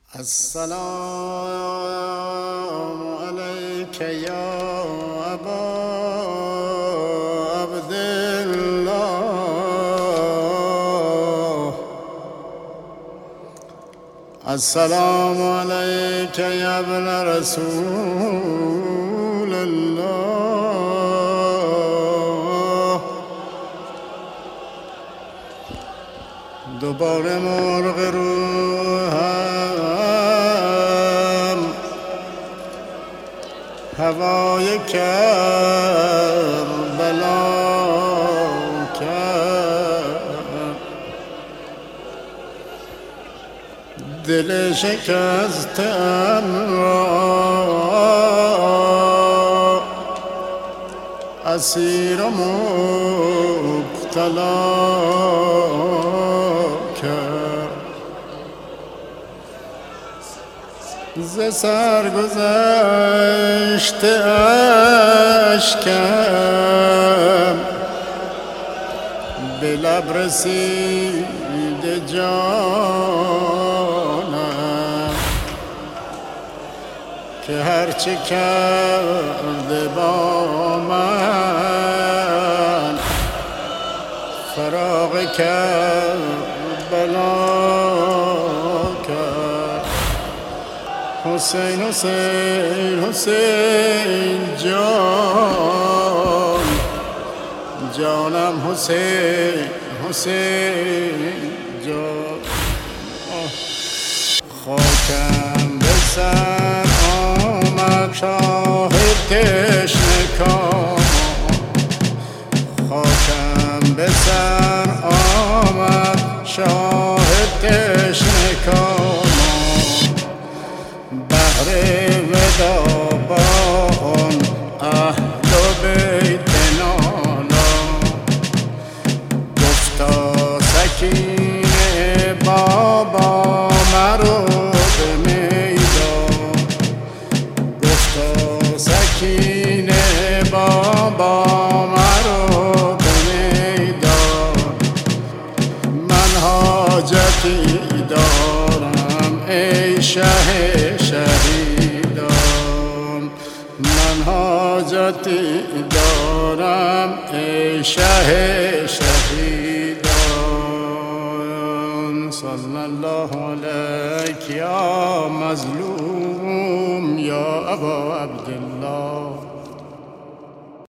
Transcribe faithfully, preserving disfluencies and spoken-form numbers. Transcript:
السلام عليك يا أبا عبد الله. السلام عليك يا ابن رسول الله. دوباره مرغ روحم هوای کربلا کرد، دل شکسته‌ام را اسیر و مبتلا کرد. ز سرگذشت اشکم به لب رسید جانم، که هرچه کرده با من فراق کربلا کرد. حسین حسین حسین جان، جانم حسین حسین جان. خاکم به سر آمد شاه تشنه کام، خاکم به سر آمد شاه تشنه کام. بهر ودا با آن اهل بیت نالا، گفتا سکینه بابا مرو به میدان، گفتا سکینه بابا مرو به میدان. من حاجتی دارم ای شه شهیدان، من حاجتی دارم ای شه شهیدان. صلی الله علیک یا مظلوم یا ابا عبد